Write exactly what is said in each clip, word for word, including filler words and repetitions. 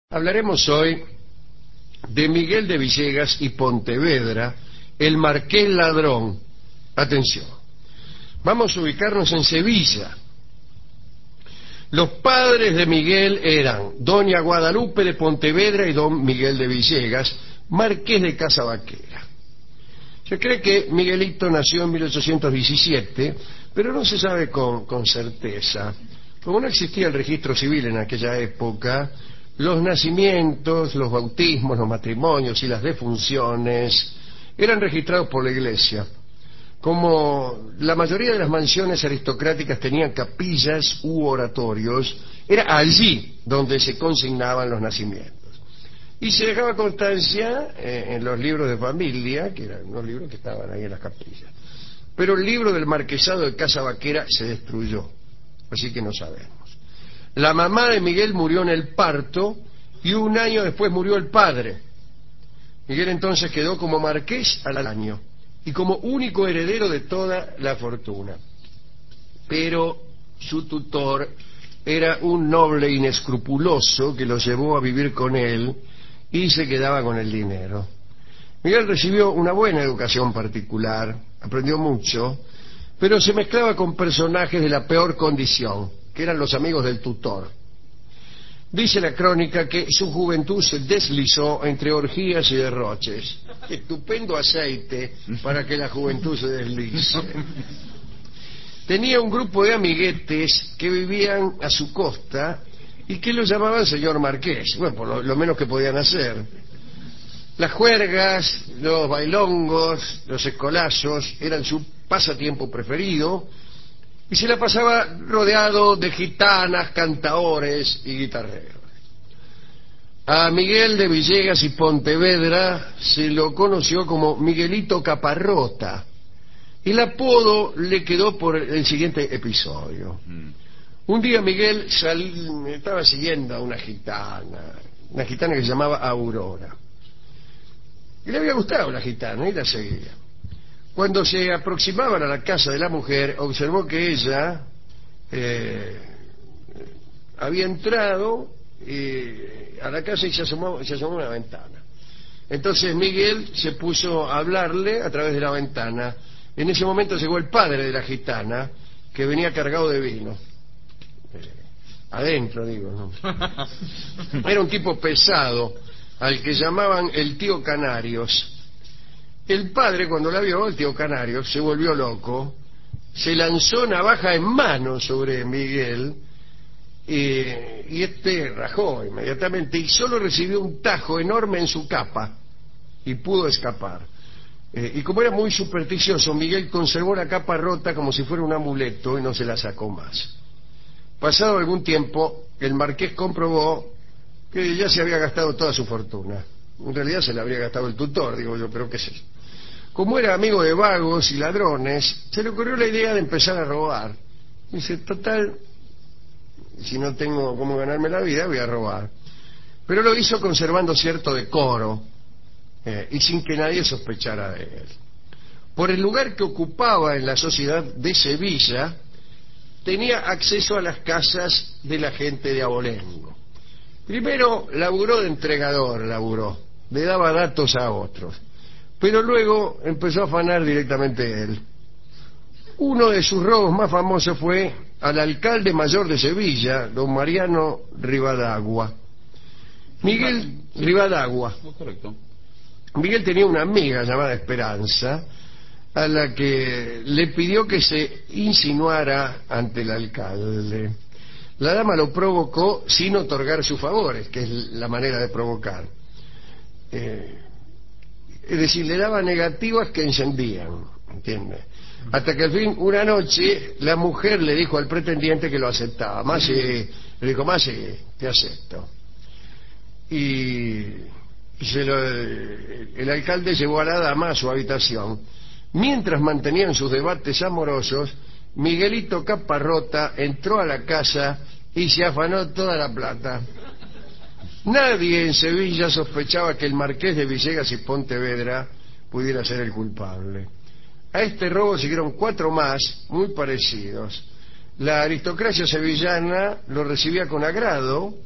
Hablaremos hoy de Miguel de Villegas y Pontevedra, el marqués ladrón. Atención, vamos a ubicarnos en Sevilla. Los padres de Miguel eran doña Guadalupe de Pontevedra y don Miguel de Villegas, marqués de Casabaquera. Se cree que Miguelito nació en mil ochocientos diecisiete, pero no se sabe con, con certeza. Como no existía el registro civil en aquella época, los nacimientos, los bautismos, los matrimonios y las defunciones eran registrados por la Iglesia. Como la mayoría de las mansiones aristocráticas tenían capillas u oratorios, era allí donde se consignaban los nacimientos. Y se dejaba constancia eh, en los libros de familia, que eran unos libros que estaban ahí en las capillas. Pero el libro del marquesado de Casabaquera se destruyó, así que no sabemos. La mamá de Miguel murió en el parto y un año después murió el padre. Miguel entonces quedó como marqués al año y como único heredero de toda la fortuna. Pero su tutor era un noble inescrupuloso que lo llevó a vivir con él y se quedaba con el dinero. Miguel recibió una buena educación particular, aprendió mucho, pero se mezclaba con personajes de la peor condición, que eran los amigos del tutor. Dice la crónica que su juventud se deslizó entre orgías y derroches. Estupendo aceite para que la juventud se deslice. Tenía un grupo de amiguetes que vivían a su costa y que lo llamaban señor marqués, bueno, por lo, lo menos que podían hacer. Las juergas, los bailongos, los escolazos eran su pasatiempo preferido, y se la pasaba rodeado de gitanas, cantaores y guitarreros. A Miguel de Villegas y Pontevedra se lo conoció como Miguelito Caparrota, y el apodo le quedó por el siguiente episodio. Mm. Un día Miguel sal... estaba siguiendo a una gitana, una gitana que se llamaba Aurora, y le había gustado la gitana y la seguía. Cuando se aproximaban a la casa de la mujer, observó que ella eh, había entrado eh, a la casa y se asomó, se asomó a una ventana. Entonces Miguel se puso a hablarle a través de la ventana. En ese momento llegó el padre de la gitana, que venía cargado de vino. Eh, adentro, digo, ¿no? Era un tipo pesado, al que llamaban el tío Canarios. El padre, cuando la vio, el tío Canario, se volvió loco, se lanzó navaja en mano sobre Miguel, eh, y este rajó inmediatamente y solo recibió un tajo enorme en su capa y pudo escapar. Eh, y como era muy supersticioso, Miguel conservó la capa rota como si fuera un amuleto y no se la sacó más. Pasado algún tiempo, el marqués comprobó que ya se había gastado toda su fortuna. En realidad se la habría gastado el tutor, digo yo, pero qué sé yo. Como era amigo de vagos y ladrones, se le ocurrió la idea de empezar a robar. Dice, total, si no tengo cómo ganarme la vida, voy a robar. Pero lo hizo conservando cierto decoro eh, y sin que nadie sospechara de él. Por el lugar que ocupaba en la sociedad de Sevilla, tenía acceso a las casas de la gente de abolengo. Primero laburó de entregador, laburó, le daba datos a otros. Pero luego empezó a afanar directamente él. Uno de sus robos más famosos fue al alcalde mayor de Sevilla, don Mariano Rivadagua. Miguel Rivadagua. Miguel tenía una amiga llamada Esperanza, a la que le pidió que se insinuara ante el alcalde. La dama lo provocó sin otorgar sus favores, que es la manera de provocar. Eh, Es decir, le daba negativas que encendían, ¿entiende? Hasta que al fin, una noche, la mujer le dijo al pretendiente que lo aceptaba. Más sí, le dijo, más sí, te acepto. Y, y se lo, el alcalde llevó a la dama a su habitación. Mientras mantenían sus debates amorosos, Miguelito Caparrota entró a la casa y se afanó toda la plata. Nadie en Sevilla sospechaba que el marqués de Villegas y Pontevedra pudiera ser el culpable. A este robo siguieron cuatro más, muy parecidos. La aristocracia sevillana lo recibía con agrado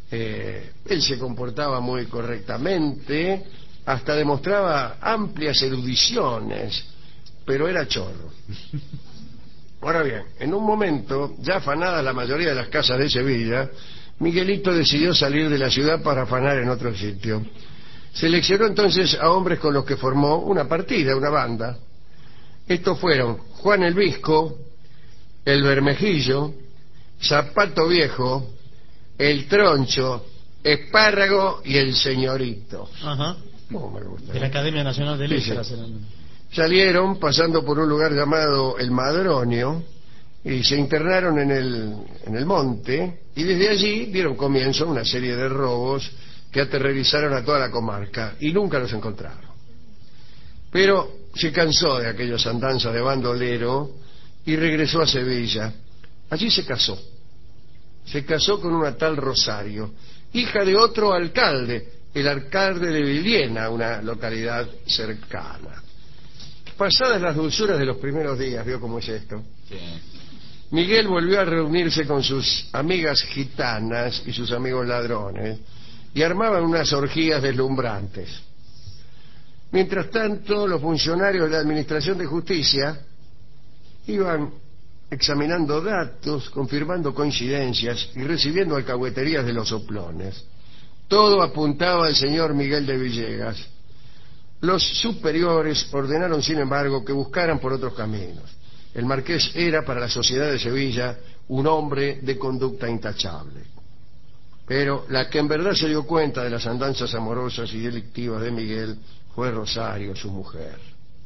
Eh, él se comportaba muy correctamente, hasta demostraba amplias erudiciones, pero era chorro. Ahora bien, en un momento, ya afanada la mayoría de las casas de Sevilla, Miguelito decidió salir de la ciudad para afanar en otro sitio. Seleccionó entonces a hombres con los que formó una partida, una banda. Estos fueron Juan el Visco, el Bermejillo, Zapato Viejo, el Troncho, Espárrago y el Señorito. Ajá. Oh, me gusta. De la Academia Nacional de Letras. Sí, sí. Salieron pasando por un lugar llamado El Madronio y se internaron en el, en el monte, y desde allí dieron comienzo a una serie de robos que aterrorizaron a toda la comarca y nunca los encontraron. Pero se cansó de aquellas andanzas de bandolero y regresó a Sevilla. Allí se casó. Se casó con una tal Rosario, hija de otro alcalde, el alcalde de Villena, una localidad cercana. Pasadas las dulzuras de los primeros días, ¿vio cómo es esto? Sí. Miguel volvió a reunirse con sus amigas gitanas y sus amigos ladrones y armaban unas orgías deslumbrantes. Mientras tanto, los funcionarios de la Administración de Justicia iban examinando datos, confirmando coincidencias y recibiendo alcahueterías de los soplones. Todo apuntaba al señor Miguel de Villegas. Los superiores ordenaron, sin embargo, que buscaran por otros caminos. El marqués era, para la sociedad de Sevilla, un hombre de conducta intachable. Pero la que en verdad se dio cuenta de las andanzas amorosas y delictivas de Miguel fue Rosario, su mujer.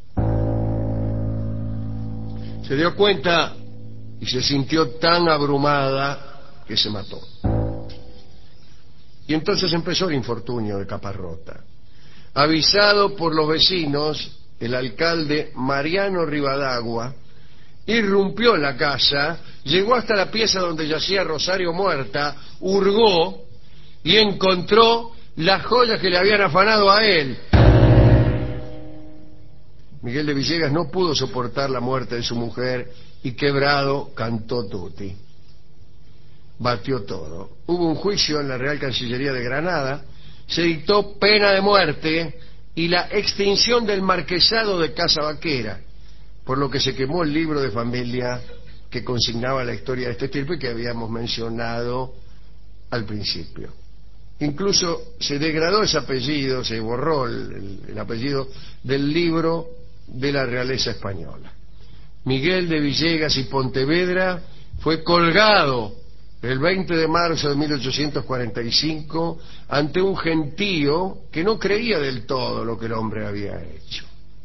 Se dio cuenta y se sintió tan abrumada que se mató. Y entonces empezó el infortunio de Caparrota. Avisado por los vecinos, el alcalde Mariano Rivadagua irrumpió en la casa, llegó hasta la pieza donde yacía Rosario muerta, hurgó y encontró las joyas que le habían afanado a él. Miguel de Villegas no pudo soportar la muerte de su mujer y, quebrado, cantó tutti. Batió todo. Hubo un juicio en la Real Cancillería de Granada, se dictó pena de muerte y la extinción del marquesado de Casa Vaquera, por lo que se quemó el libro de familia que consignaba la historia de este estirpe que habíamos mencionado al principio. Incluso se degradó ese apellido, se borró el, el, el apellido del libro de la realeza española. Miguel de Villegas y Pontevedra fue colgado el veinte de marzo de mil ochocientos cuarenta y cinco ante un gentío que no creía del todo lo que el hombre había hecho.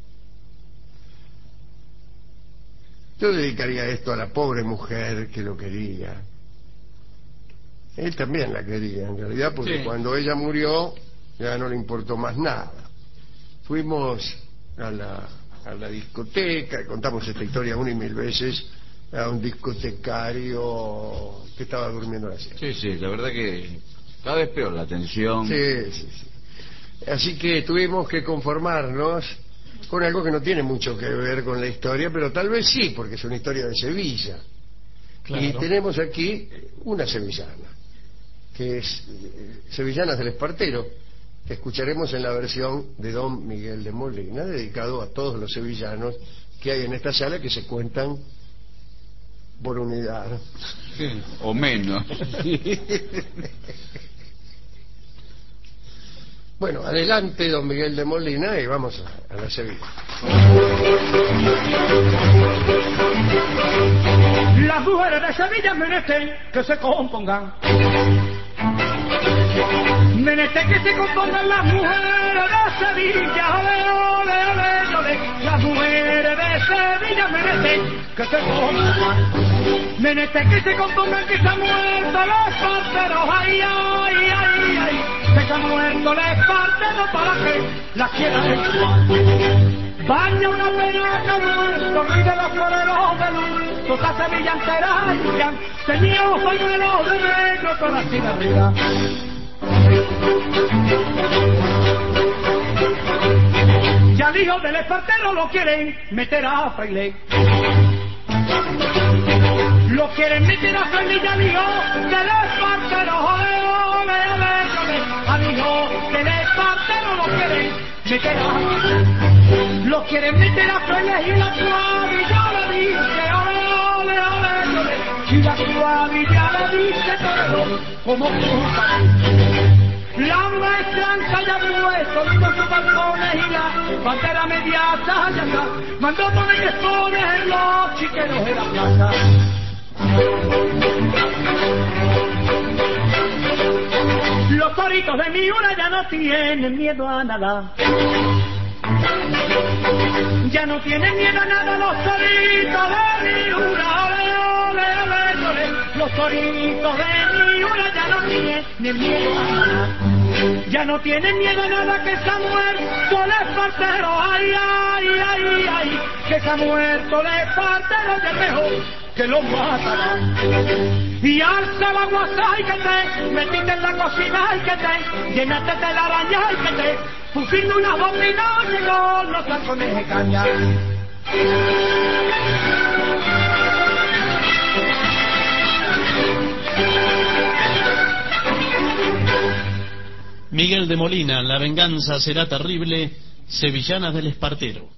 Yo dedicaría esto a la pobre mujer que lo quería. Él también la quería, en realidad, porque sí, cuando ella murió ya no le importó más nada. Fuimos a la, a la discoteca, contamos esta historia una y mil veces, a un discotecario que estaba durmiendo la siesta. Sí, sí, la verdad que cada vez peor la atención. Sí, sí, sí. Así que tuvimos que conformarnos con algo que no tiene mucho que ver con la historia, pero tal vez sí, porque es una historia de Sevilla. Claro. Y tenemos aquí una sevillana, que es eh, Sevillanas del Espartero, que escucharemos en la versión de don Miguel de Molina, dedicado a todos los sevillanos que hay en esta sala, que se cuentan por unidad. Sí, o menos. Bueno, adelante don Miguel de Molina y vamos a, a la Sevilla. Las mujeres de Sevilla menester que se compongan. Menester que se compongan las mujeres de Sevilla. Ole, ole, ole, ole. Las mujeres de Sevilla menester que se compongan. Menester que se compongan, que se han muerto los parteros. Ay, ay, ay, ay. Que se han muerto los parteros para que las quieran igual. Baña una pena que muerto, rey de los floreros de luz, toda Sevilla entera hayan tenido pañuelos de negro con la cigarrilla. Ya el hijo del espartero lo quieren meter a fraile. Lo quieren meter a fraile, ya el hijo del espartero. Ole, ole, meterá. Los quieren meter a Félix y la suavilla le dice, ole, ole, ole, ole. Y la suavilla le dice todo como puta. La maestranza ya puesto con sus balcones y la bandera mediata ya está. Mandó poner testones en los chiqueros de la plaza. Los toritos de Miura ya no tienen miedo a nada. Ya no tienen miedo a nada los toritos de Miura. Ole, ole, ole, ole. Los toritos de Miura ya no tienen miedo a nada. Ya no tienen miedo a nada, que se ha muerto el espartero. Ay, ay, ay, ay, que se ha muerto el espartero, ya mejor que lo matará. Y alza la guasa y que te metiste en la cocina y que te llenaste de la araña y que te pusiste unas bombinas y con los tacones de caña. Miguel de Molina, La venganza será terrible, Sevillanas del Espartero.